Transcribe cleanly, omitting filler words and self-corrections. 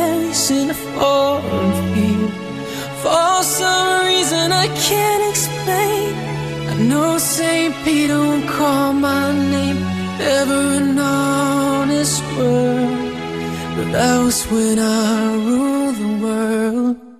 place in a foreign field. For some reason I can't explain, I know St. Peter won't call my name ever in honest word, but that was when I ruled the world.